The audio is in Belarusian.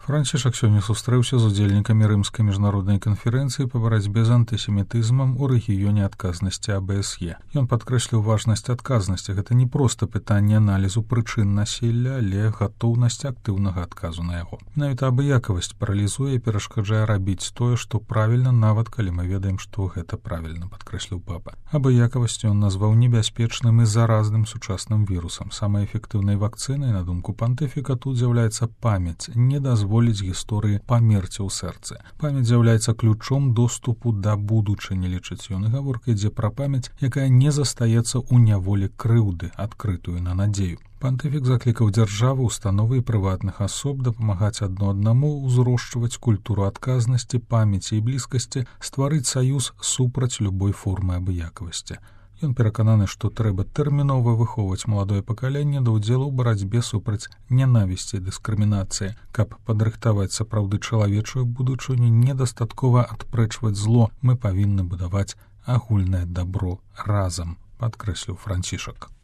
Францішак сёння сустрэўся з удзельнікамі рымскай міжнароднай канферэнцыі па барацьбе з антысемітызмам у рэгіёне адказнасці АБСЕ. Ён падкрэсліў важнасць адказнасці. Гэта не проста пытанне аналізу прычын насілля, але гатоўнасць актыўнага адказу на яго. Менавіта абыякавасць паралізуе і перашкаджае рабіць тое, што правільна, нават калі мы ведаем, што гэта правільна, падкрэсліў папа. Абыякавасць ён назваў небяспечным і заразным сучасным вірусам. Самай эфектыўнай вакцынай, на думку пантыфіка, тут з'яўляецца памяць, не дазволіць гісторыі памерці ў сэрцы. Памяць з'яўляецца ключом доступу да будучыні, лічыць ён, і гаворка ідзе пра памяць, якая не застаецца ў няволі крыўды, адкрытую на надзею. Пантыфік заклікаў дзяржавы, установы і прыватных асоб дапамагаць адно аднаму узрошчваць культуру адказнасці, памяці і блізкасці, стварыць саюз супраць любой формы абыякавасці. Ён перакананы, што трэба тэрмінова выхоўваць маладое пакаленне да ўдзелу ў барацьбе супраць нянавісці і дыскрымінацыі. Каб падрыхтаваць сапраўды чалавечую будучыню, недастаткова адпрэчваць зло, мы павінны будаваць агульнае дабро разам, падкрэсліў Францішак.